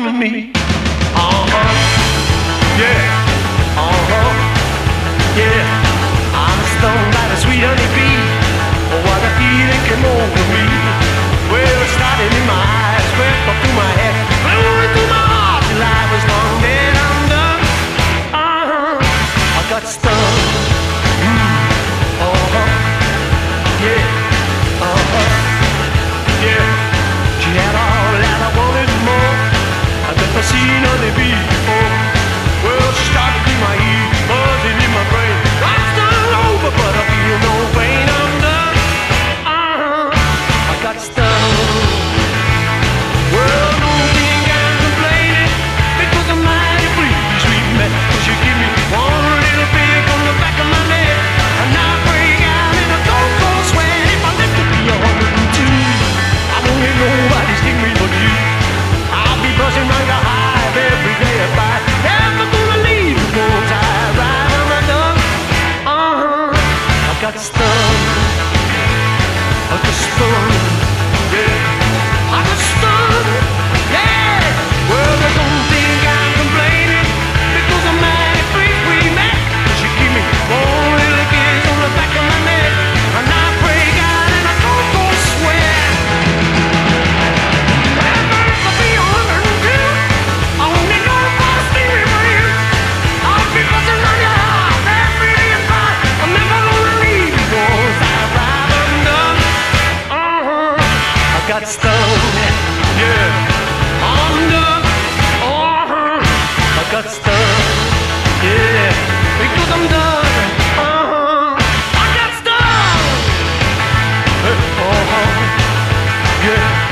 rhythm of me. Yeah, yeah. I'm stung by the sweet honey bee. Oh, what a feeling came over me. Well, it started in my eyes, swept up through my head, flew into my heart till I was long dead. I'm done. I got stung. Yeah, yeah. She had all that I wanted and more. I've never seen honey bee before. Well, she started in my ear, buzzing in my brain. I'm still over, but I feel no pain. I'm done. I got stung. Well, no think I'm complaining, because I'm mighty pretty sweet man. She give me one little pick on the back of my neck, and I break out in a cold sweat. If I live to be 102, I won't let nobody sting me but you. I'll be buzzing round the hive every day if I never gonna leave the bones I ride on my dog. I got stung. I got stung. Yeah. I got stung. Yeah. Well, they don't think I'm complaining, because I'm mad at free man. She give me one little kiss on the back of my neck, and I break out in a cold sweat. Got stung, yeah, I'm done. I got stung, yeah, because I'm done. I got stung, yeah.